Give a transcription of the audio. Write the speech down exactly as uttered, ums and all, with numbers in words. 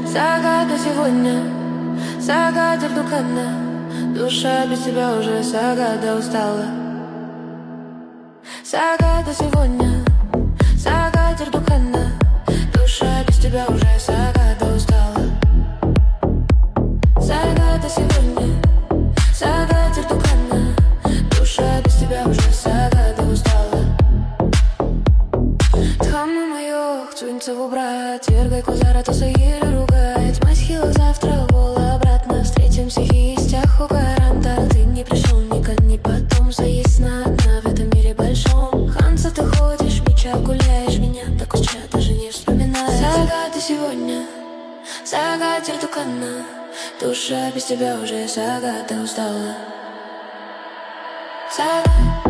Загадка сегодня, загадка дукана. Душа без тебя уже загада устала. Загадка сегодня, загадка дукана. Душа без тебя уже загада устала. Загадка сегодня, загадка дукана. Душа без тебя уже загада устала. Тхамма моё, chcу убрать. Вергай козара, то саири ругать. Мать хила завтра, вола обратно. Встретимся и стях у гаранта. Ты не пришел никогда, не потом. Заесть на дна в этом мире большом. Ханса, ты ходишь, меча гуляешь. Меня так уж даже не вспоминаешь. Загадка сегодня, загадка дукана. Душа без тебя уже загада устала. Загадка.